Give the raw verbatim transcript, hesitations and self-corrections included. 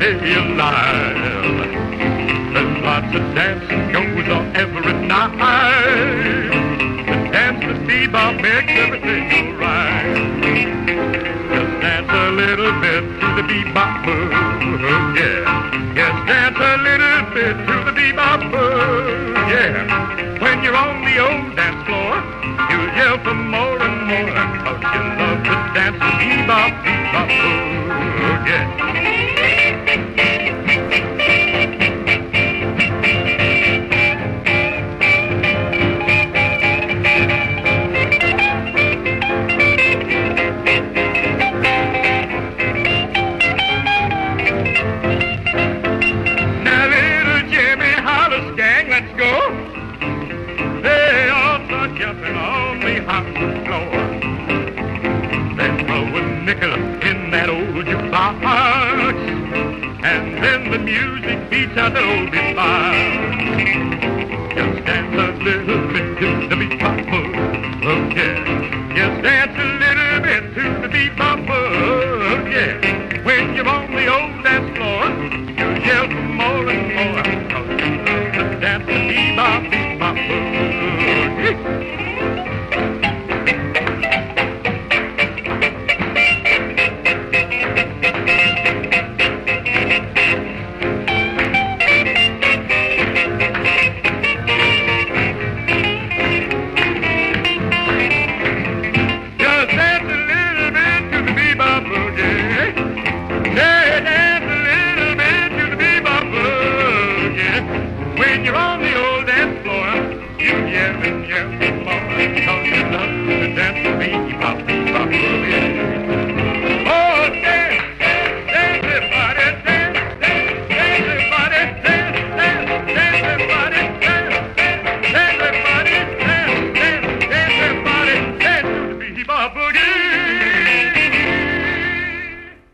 stay alive. There's lots of dancing goes on every night. The dance to bebop makes everything go right. Just dance a little bit to the bebop boogie, yeah. Yes, dance a little bit to the bebop boogie, yeah. When you're on the old dance floor, you yell for more and more, 'cause you love to dance the bebop, bebop boogie, yeah. Jumping on the hot floor, then throw a nickel in that old jukebox, and then the music beats out the old